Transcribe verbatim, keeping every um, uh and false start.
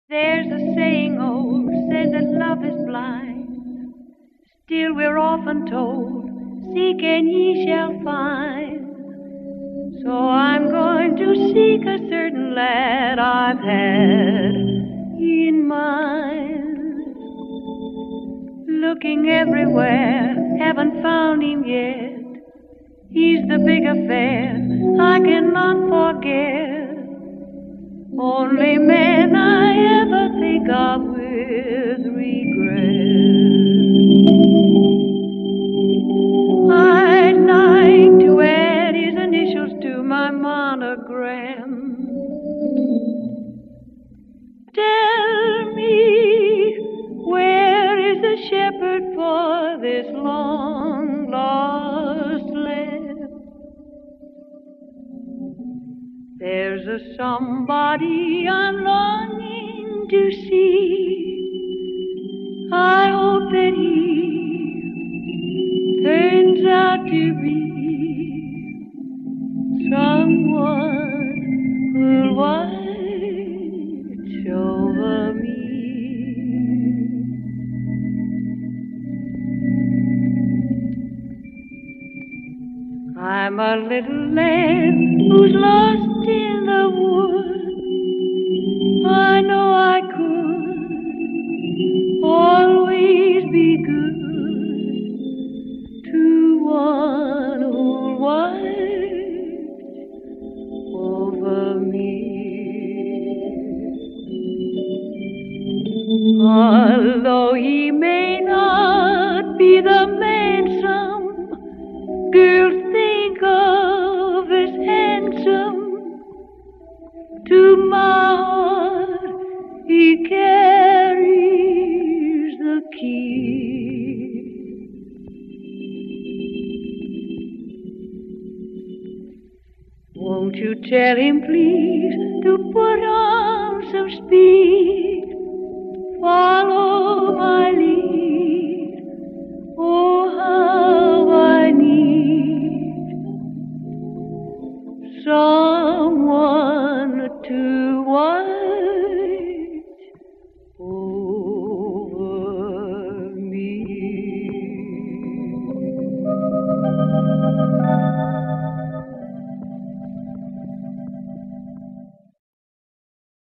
There's a saying old, says that love is blind. Still we're often told, seek and ye shall find. So I'm going to seek a certain lad I've had in mind. Looking everywhere, haven't found him yet. He's the big affair I cannot forget. Only man I ever think of with regret. I'd like to add his initials to my monogram. Tell me, where is the shepherd for this long lost lamb? There's a somebody I'm longing to see. I hope that he turns out to be someone who'll watch over me. I'm a little lamb who's lost in the wood. I know I could always be good to one who'll watch over me. Although he may not be the man some girls think of as handsome, to my heart he carries the key. Won't you tell him please to put on some speed, follow my lead, oh